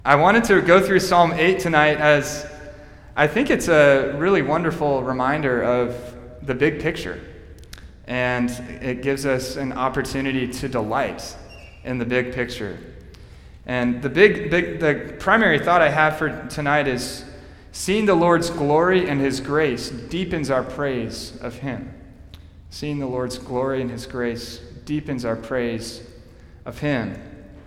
I wanted to go through Psalm 8 tonight as I think it's a really wonderful reminder of the big picture. And it gives us an opportunity to delight in the big picture. And the primary thought I have for tonight is seeing the Lord's glory and His grace deepens our praise of Him. Seeing the Lord's glory and His grace deepens our praise of Him.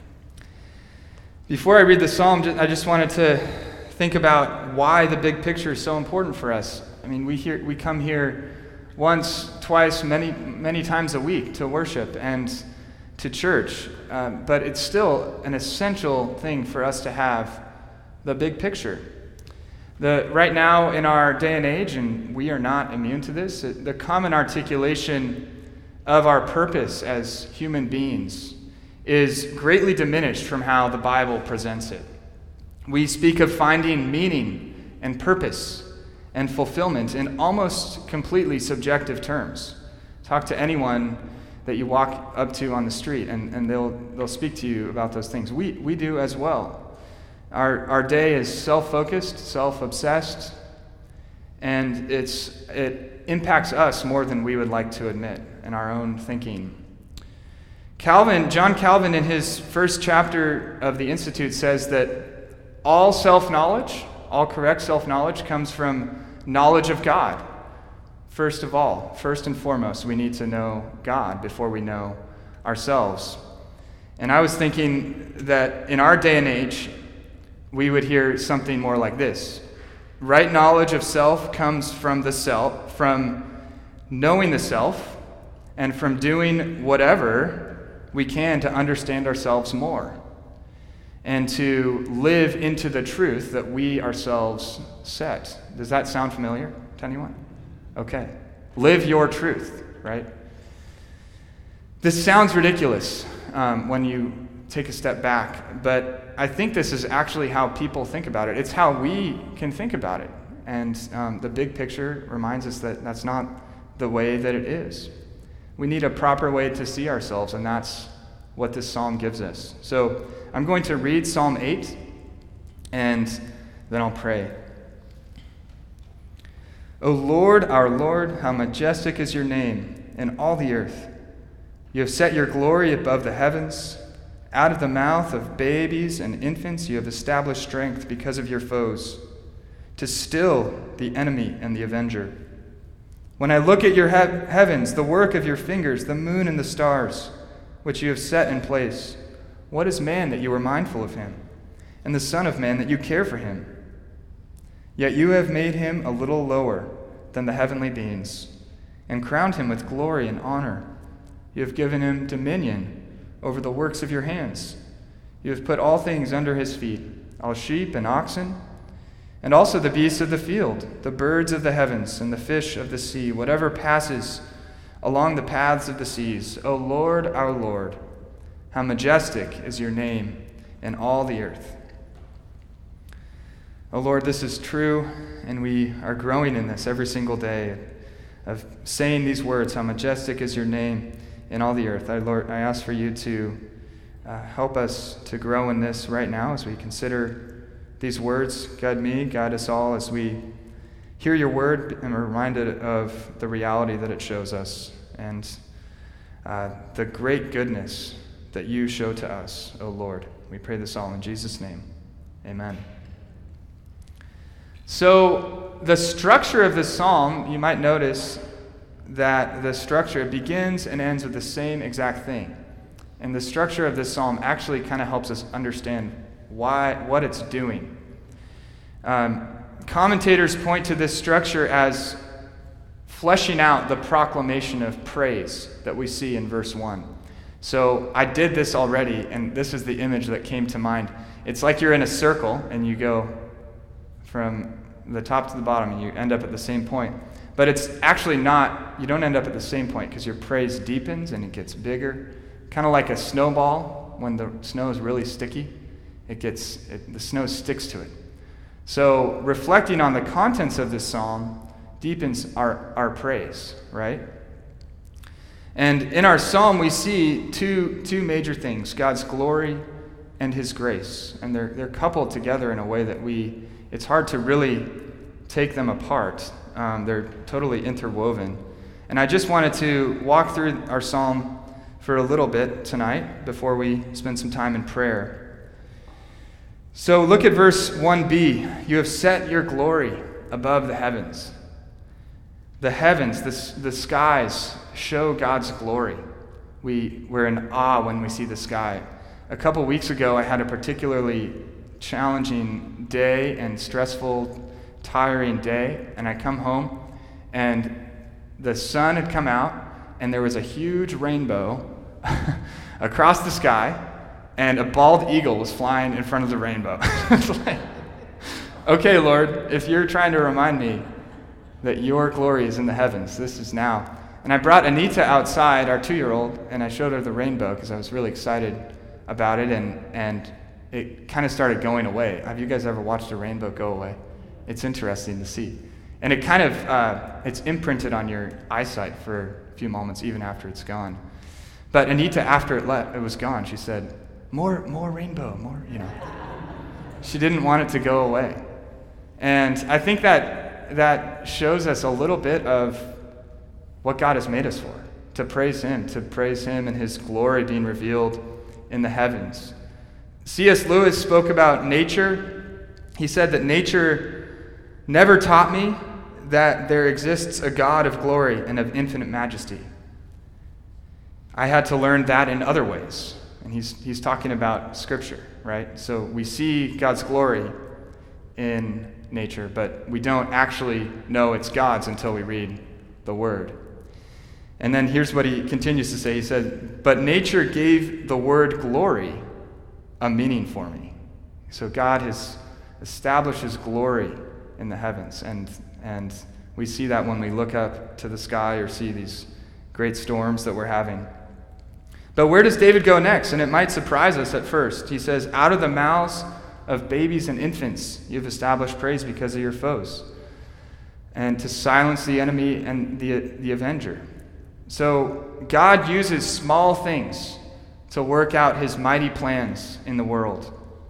Before I read the psalm, I just wanted to think about why the big picture is so important for us. I mean, we come here once, twice, many times a week to worship and to church, but it's still an essential thing for us to have the big picture. Right now in our day and age, and we are not immune to this, the common articulation of our purpose as human beings is greatly diminished from how the Bible presents it. We speak of finding meaning and purpose and fulfillment in almost completely subjective terms. Talk to anyone that you walk up to on the street, and they'll speak to you about those things. We do as well. Our day is self-focused, self-obsessed, and it impacts us more than we would like to admit in our own thinking. John Calvin, in his first chapter of the Institute, says that all self-knowledge, all correct self-knowledge, comes from knowledge of God. First of all, first and foremost, we need to know God before we know ourselves. And I was thinking that in our day and age, we would hear something more like this. Right knowledge of self comes from the self, from knowing the self, and from doing whatever we can to understand ourselves more and to live into the truth that we ourselves set. Does that sound familiar to anyone? Okay. Live your truth, right? This sounds ridiculous when you take a step back, but I think this is actually how people think about it. It's how we can think about it. And the big picture reminds us that that's not the way that it is. We need a proper way to see ourselves, and that's what this psalm gives us. So I'm going to read Psalm 8, and then I'll pray. O Lord, our Lord, how majestic is your name in all the earth. You have set your glory above the heavens. Out of the mouth of babies and infants you have established strength because of your foes, to still the enemy and the avenger. When I look at your heavens, the work of your fingers, the moon and the stars, which you have set in place, what is man that you are mindful of him, and the Son of Man that you care for him? Yet you have made him a little lower than the heavenly beings, and crowned him with glory and honor. You have given him dominion over the works of your hands. You have put all things under his feet, all sheep and oxen, and also the beasts of the field, the birds of the heavens, and the fish of the sea, whatever passes along the paths of the seas. O Lord, our Lord, how majestic is your name in all the earth. O Lord, this is true, and we are growing in this every single day of saying these words, how majestic is your name in all the earth. Lord, I ask for you to help us to grow in this right now as we consider these words. Guide me, guide us all as we hear your word and are reminded of the reality that it shows us and the great goodness that you show to us, O Lord. We pray this all in Jesus' name. Amen. So the structure of this psalm, you might notice that the structure begins and ends with the same exact thing. And the structure of this psalm actually kind of helps us understand what it's doing. Commentators point to this structure as fleshing out the proclamation of praise that we see in verse 1. So I did this already, and this is the image that came to mind. It's like you're in a circle, and you go from the top to the bottom, and you end up at the same point. But it's actually not, you don't end up at the same point, because your praise deepens and it gets bigger. Kind of like a snowball, when the snow is really sticky, the snow sticks to it. So reflecting on the contents of this psalm deepens our praise, right? And in our psalm we see two major things, God's glory and his grace. And they're coupled together in a way that it's hard to really take them apart. They're totally interwoven. And I just wanted to walk through our psalm for a little bit tonight before we spend some time in prayer. So look at verse 1b. You have set your glory above the heavens. The heavens, the skies, show God's glory. We're in awe when we see the sky. A couple weeks ago, I had a particularly challenging day and stressful, tiring day, and I come home, and the sun had come out, and there was a huge rainbow across the sky, and a bald eagle was flying in front of the rainbow. It's like, okay, Lord, if you're trying to remind me that your glory is in the heavens, this is now. And I brought Anita outside, our 2-year-old, and I showed her the rainbow because I was really excited about it, and it kind of started going away. Have you guys ever watched a rainbow go away? It's interesting to see. And it kind of, it's imprinted on your eyesight for a few moments, even after it's gone. But Anita, after it was gone, she said, more rainbow, more, She didn't want it to go away. And I think that shows us a little bit of what God has made us for, to praise him and his glory being revealed in the heavens. C.S. Lewis spoke about nature. He said that nature never taught me that there exists a God of glory and of infinite majesty. I had to learn that in other ways. And he's talking about Scripture, right? So we see God's glory in nature, but we don't actually know it's God's until we read the Word. And then here's what he continues to say. He said, but nature gave the word glory a meaning for me. So God has established his glory in the heavens, and we see that when we look up to the sky or see these great storms that we're having. But where does David go next? And it might surprise us at first. He says, out of the mouths of babies and infants you've established praise because of your foes, and to silence the enemy and the avenger. So God uses small things to work out his mighty plans in the world.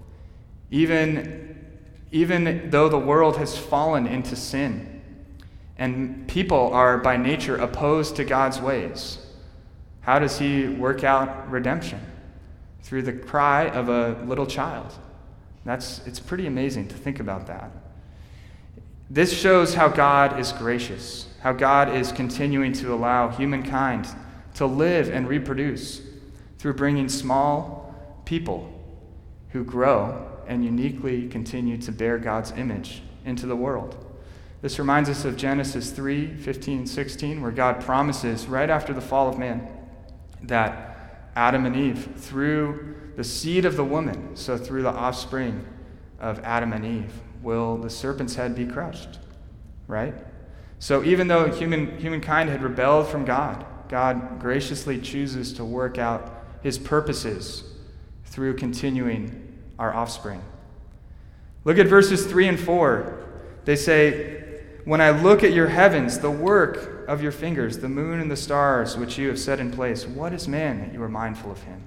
Even though the world has fallen into sin, and people are by nature opposed to God's ways, how does he work out redemption? Through the cry of a little child. It's pretty amazing to think about that. This shows how God is gracious, how God is continuing to allow humankind to live and reproduce through bringing small people who grow and uniquely continue to bear God's image into the world. This reminds us of Genesis 3:15 and 16, where God promises right after the fall of man that Adam and Eve, through the seed of the woman, so through the offspring of Adam and Eve, will the serpent's head be crushed, right? So even though humankind had rebelled from God, God graciously chooses to work out his purposes through continuing our offspring. Look at verses 3 and 4. They say, when I look at your heavens, the work of your fingers, the moon and the stars which you have set in place, what is man that you are mindful of him?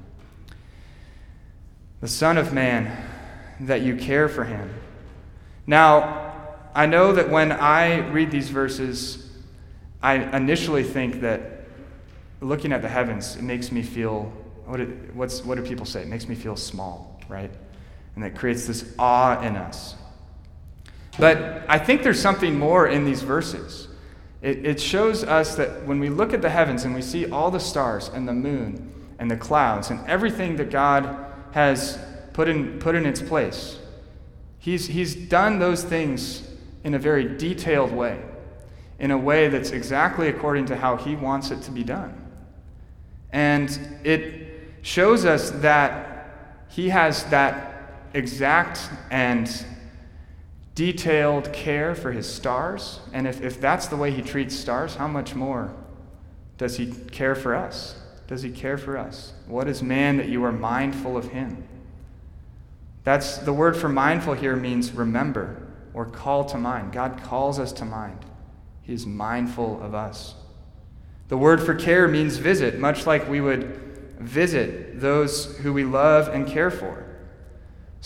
The Son of Man, that you care for him. Now, I know that when I read these verses, I initially think that looking at the heavens, it makes me feel, what do people say? It makes me feel small, right? And that creates this awe in us. But I think there's something more in these verses. It shows us that when we look at the heavens and we see all the stars and the moon and the clouds and everything that God has put in its place, He's done those things in a very detailed way, in a way that's exactly according to how he wants it to be done. And it shows us that he has that exact and detailed care for his stars. And if that's the way he treats stars, how much more does he care for us? Does he care for us? What is man that you are mindful of him? That's the word for mindful here means remember or call to mind. God calls us to mind. He is mindful of us. The word for care means visit, much like we would visit those who we love and care for.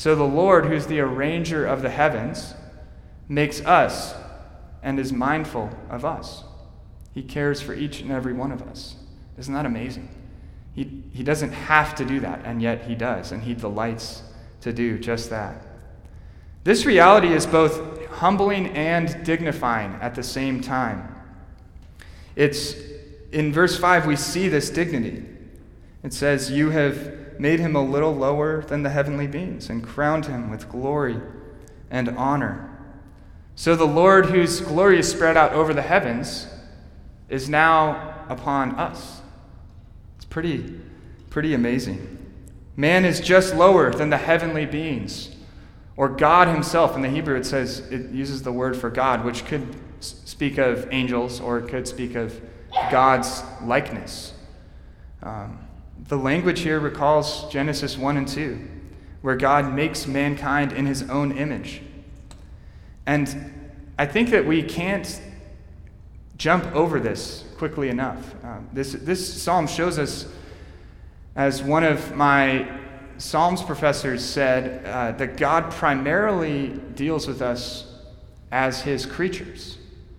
So the Lord, who's the arranger of the heavens, makes us and is mindful of us. He cares for each and every one of us. Isn't that amazing? He doesn't have to do that, and yet he does, and he delights to do just that. This reality is both humbling and dignifying at the same time. It's in verse 5 we see this dignity. It says, "You have made him a little lower than the heavenly beings and crowned him with glory and honor." So the Lord, whose glory is spread out over the heavens, is now upon us. It's pretty amazing. Man is just lower than the heavenly beings, or God himself. In the Hebrew it uses the word for God, which could speak of angels or it could speak of God's likeness. The language here recalls Genesis 1 and 2, where God makes mankind in his own image. And I think that we can't jump over this quickly enough. This psalm shows us, as one of my Psalms professors said, that God primarily deals with us as his creatures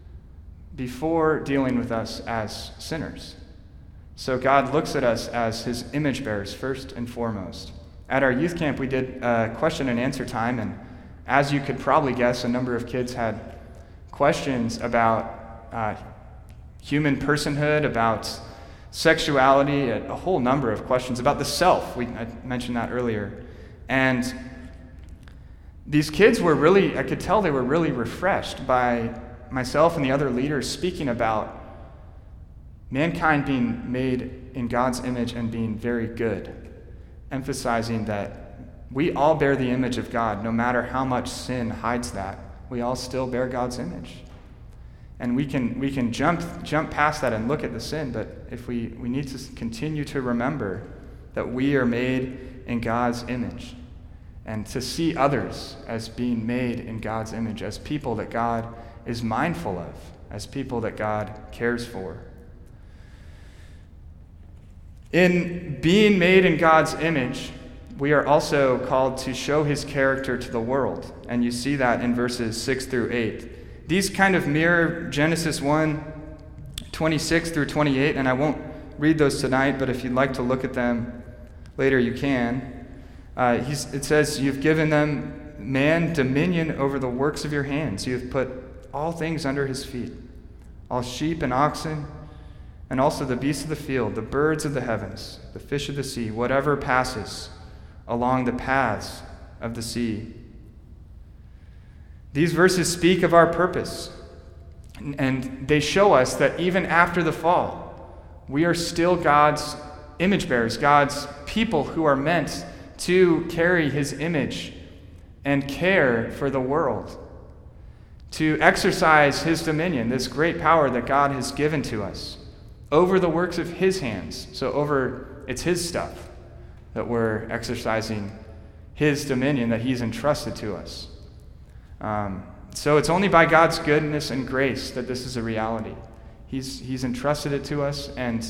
before dealing with us as sinners. So God looks at us as his image bearers first and foremost. At our youth camp, we did a question and answer time, and as you could probably guess, a number of kids had questions about human personhood, about sexuality, a whole number of questions about the self. I mentioned that earlier. And these kids I could tell they were really refreshed by myself and the other leaders speaking about mankind being made in God's image and being very good, emphasizing that we all bear the image of God, no matter how much sin hides that. We all still bear God's image. And we can jump past that and look at the sin, but if we need to continue to remember that we are made in God's image, and to see others as being made in God's image, as people that God is mindful of, as people that God cares for. In being made in God's image, we are also called to show his character to the world, and you see that in verses 6 through 8. These kind of mirror Genesis 1, 26 through 28, and I won't read those tonight, but if you'd like to look at them later, you can. It says, "You've given them man dominion over the works of your hands. You have put all things under his feet, all sheep and oxen, and also the beasts of the field, the birds of the heavens, the fish of the sea, whatever passes along the paths of the sea." These verses speak of our purpose, and they show us that even after the fall, we are still God's image bearers, God's people who are meant to carry his image and care for the world, to exercise his dominion, this great power that God has given to us over the works of his hands. So it's his stuff that we're exercising his dominion that he's entrusted to us. So it's only by God's goodness and grace that this is a reality. He's entrusted it to us, and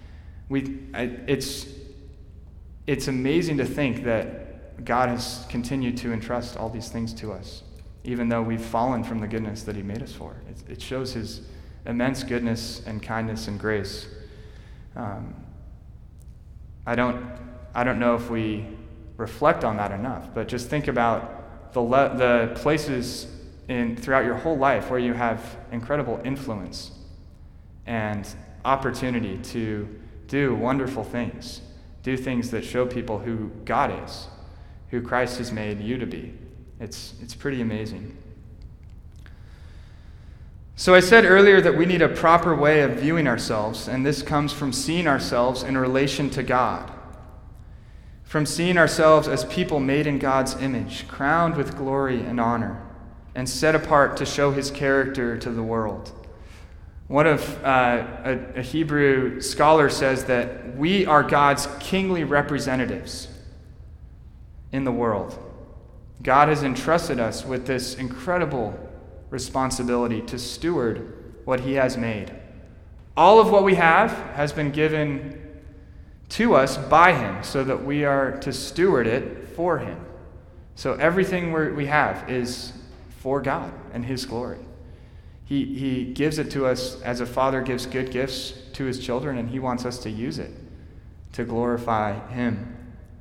it's amazing to think that God has continued to entrust all these things to us, even though we've fallen from the goodness that he made us for. It shows his immense goodness and kindness and grace. I don't know if we reflect on that enough, but just think about the places throughout your whole life where you have incredible influence and opportunity to do wonderful things, do things that show people who God is, who Christ has made you to be. It's pretty amazing. So I said earlier that we need a proper way of viewing ourselves, and this comes from seeing ourselves in relation to God. From seeing ourselves as people made in God's image, crowned with glory and honor, and set apart to show his character to the world. One of a Hebrew scholar says that we are God's kingly representatives in the world. God has entrusted us with this incredible responsibility to steward what he has made. All of what we have has been given to us by him, so that we are to steward it for him, So everything we have is for God and his glory. He gives it to us as a father gives good gifts to his children, and he wants us to use it to glorify him.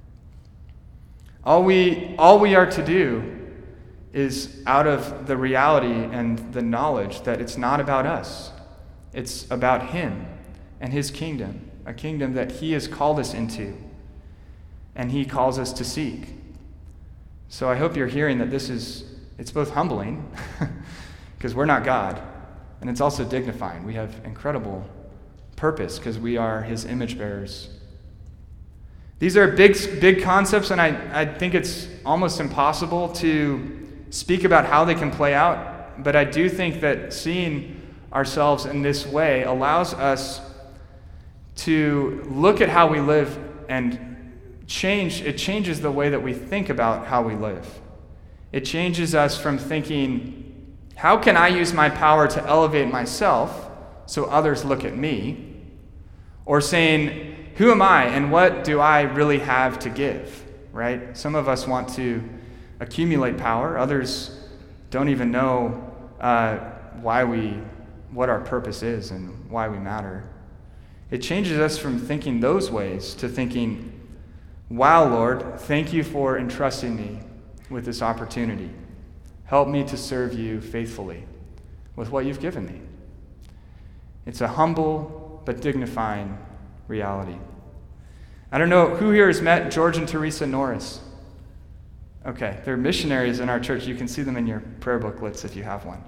All we are to do is out of the reality and the knowledge that it's not about us. It's about him and his kingdom, a kingdom that he has called us into and he calls us to seek. So I hope you're hearing that it's both humbling because we're not God, and it's also dignifying. We have incredible purpose because we are his image bearers. These are big concepts, and I think it's almost impossible to speak about how they can play out, but I do think that seeing ourselves in this way allows us to look at how we live and it changes the way that we think about how we live. It changes us from thinking, how can I use my power to elevate myself so others look at me? Or saying, who am I and what do I really have to give, right? Some of us want to accumulate power. Others don't even know what our purpose is and why we matter. It changes us from thinking those ways to thinking, wow, Lord, thank you for entrusting me with this opportunity. Help me to serve you faithfully with what you've given me. It's a humble but dignifying reality. I don't know who here has met George and Teresa Norris. Okay, they're missionaries in our church. You can see them in your prayer booklets if you have one.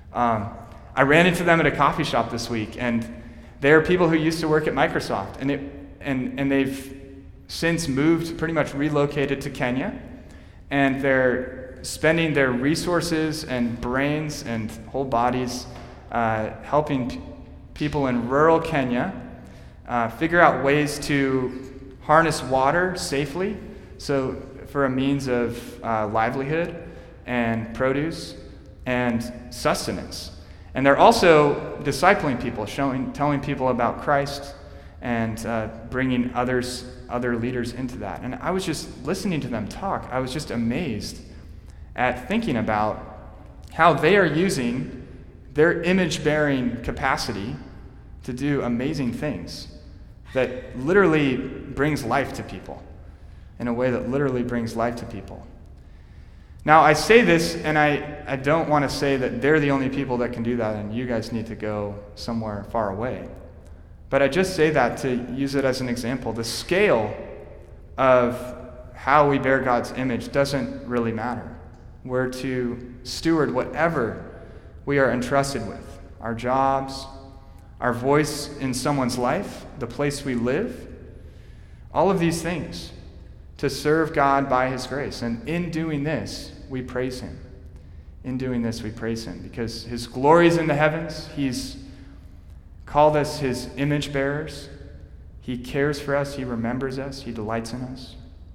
I ran into them at a coffee shop this week, and they're people who used to work at Microsoft, and they've since moved, pretty much relocated to Kenya, and they're spending their resources and brains and whole bodies helping people in rural Kenya figure out ways to harness water safely, so for a means of livelihood and produce and sustenance. And they're also discipling people, telling people about Christ and bringing other leaders into that. And I was just listening to them talk. I was just amazed at thinking about how they are using their image-bearing capacity to do amazing things that literally brings life to people, in a way that literally brings life to people. Now, I say this, and I don't want to say that they're the only people that can do that, and you guys need to go somewhere far away. But I just say that to use it as an example. The scale of how we bear God's image doesn't really matter. We're to steward whatever we are entrusted with, our jobs, our voice in someone's life, the place we live, all of these things, to serve God by his grace. And in doing this, we praise him. In doing this, we praise him because his glory is in the heavens. He's called us his image bearers. He cares for us. He remembers us. He delights in us.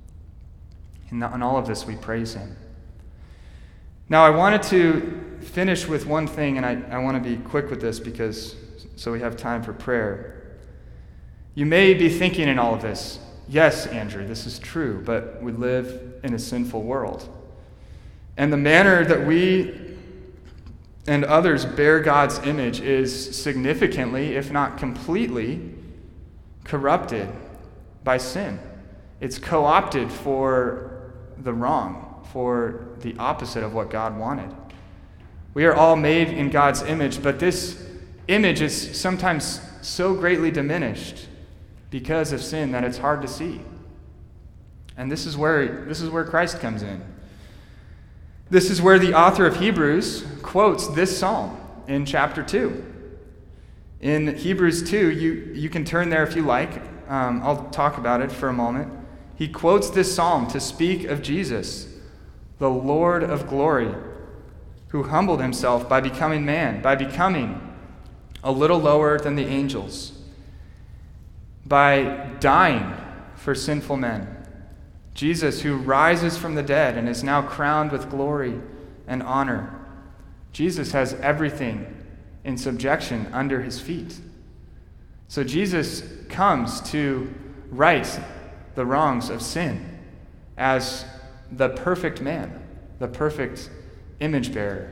In all of this, we praise him. Now, I wanted to finish with one thing, and I want to be quick with this so we have time for prayer. You may be thinking in all of this, yes, Andrew, this is true, but we live in a sinful world. And the manner that we and others bear God's image is significantly, if not completely, corrupted by sin. It's co-opted for the wrong, for the opposite of what God wanted. We are all made in God's image, but this image is sometimes so greatly diminished because of sin that it's hard to see. And this is where Christ comes in. This is where the author of Hebrews quotes this psalm in chapter 2. In Hebrews 2, you can turn there if you like. I'll talk about it for a moment. He quotes this psalm to speak of Jesus, the Lord of glory, who humbled himself by becoming man, by becoming a little lower than the angels, by dying for sinful men. Jesus, who rises from the dead and is now crowned with glory and honor. Jesus has everything in subjection under his feet. So Jesus comes to right the wrongs of sin as the perfect man, the perfect image bearer.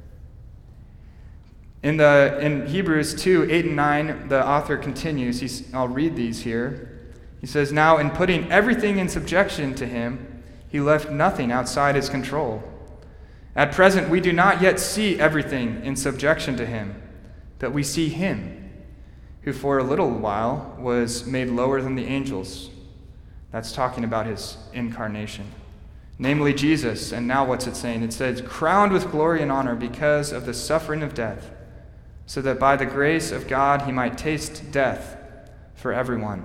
In Hebrews 2, 8 and 9, the author continues. I'll read these here. He says, "Now in putting everything in subjection to him, he left nothing outside his control. At present, we do not yet see everything in subjection to him, but we see him, who for a little while was made lower than the angels." That's talking about his incarnation. Namely Jesus, and now what's it saying? It says, "crowned with glory and honor because of the suffering of death, so that by the grace of God he might taste death for everyone."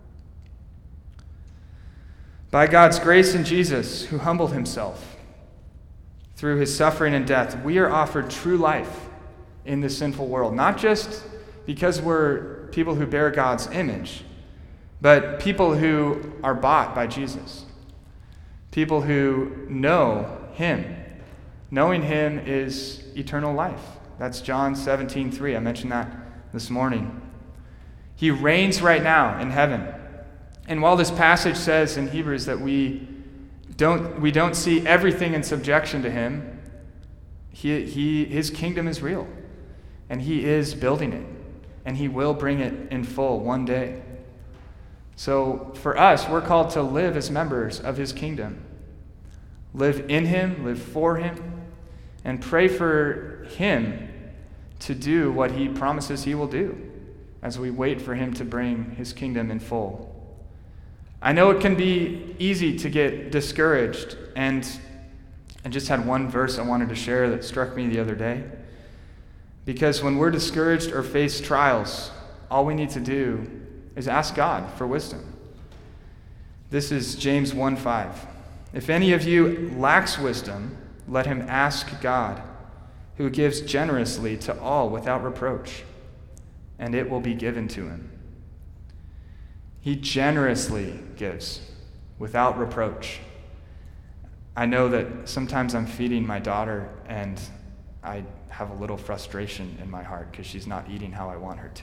By God's grace in Jesus, who humbled himself through his suffering and death, we are offered true life in this sinful world, not just because we're people who bear God's image, but people who are bought by Jesus. People who know him. Knowing him is eternal life. That's John 17:3. I mentioned that this morning. He reigns right now in heaven. And while this passage says in Hebrews that we don't see everything in subjection to him, his kingdom is real. And he is building it. And he will bring it in full one day. So for us, we're called to live as members of his kingdom. Live in him, live for him, and pray for him to do what he promises he will do as we wait for him to bring his kingdom in full. I know it can be easy to get discouraged, and I just had one verse I wanted to share that struck me the other day. Because when we're discouraged or face trials, all we need to do is ask God for wisdom. This is James 1:5. "If any of you lacks wisdom, let him ask God, who gives generously to all without reproach, and it will be given to him." He generously gives without reproach. I know that sometimes I'm feeding my daughter and I have a little frustration in my heart because she's not eating how I want her to.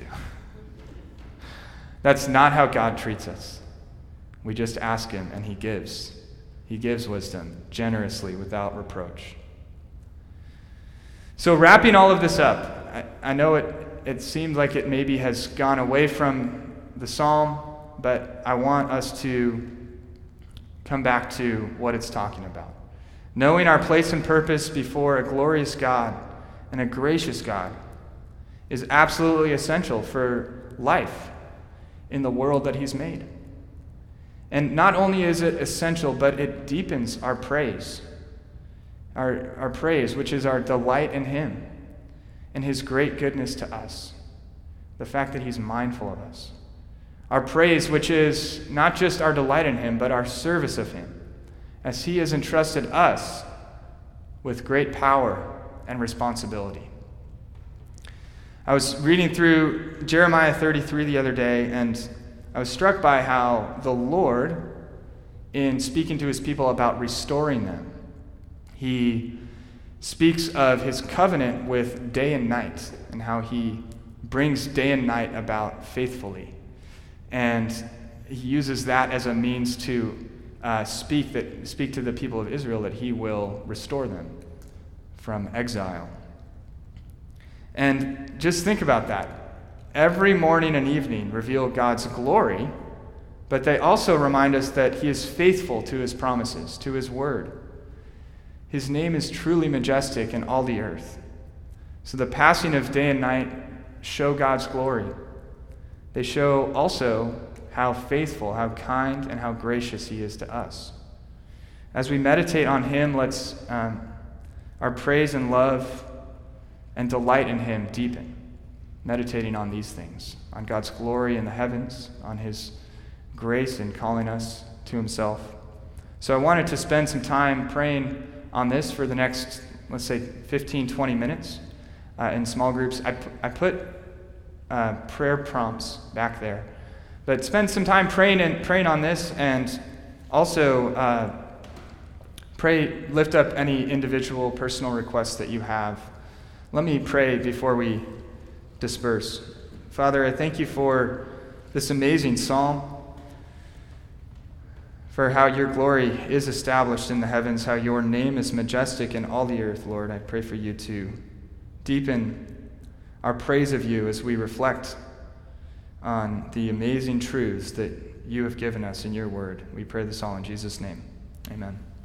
That's not how God treats us. We just ask him and he gives. He gives wisdom generously without reproach. So wrapping all of this up, I know it seemed like it maybe has gone away from the psalm, but I want us to come back to what it's talking about. Knowing our place and purpose before a glorious God and a gracious God is absolutely essential for life in the world that he's made. And not only is it essential, but it deepens our praise. Our praise, which is our delight in him and his great goodness to us. The fact that he's mindful of us. Our praise, which is not just our delight in him, but our service of him, as he has entrusted us with great power and responsibility. I was reading through Jeremiah 33 the other day, and I was struck by how the Lord, in speaking to his people about restoring them, he speaks of his covenant with day and night, and how he brings day and night about faithfully. And he uses that as a means to speak to the people of Israel that he will restore them from exile. And just think about that. Every morning and evening reveal God's glory, but they also remind us that he is faithful to his promises, to his word. His name is truly majestic in all the earth. So the passing of day and night show God's glory. They show also how faithful, how kind, and how gracious he is to us. As we meditate on him, let's our praise and love and delight in him deepen, meditating on these things, on God's glory in the heavens, on his grace in calling us to himself. So I wanted to spend some time praying on this for the next, let's say, 15, 20 minutes in small groups. I put prayer prompts back there. But spend some time praying on this, and also lift up any individual personal requests that you have. Let me pray before we disperse. Father, I thank you for this amazing psalm, for how your glory is established in the heavens, how your name is majestic in all the earth, Lord. I pray for you to deepen our praise of you as we reflect on the amazing truths that you have given us in your word. We pray this all in Jesus' name. Amen.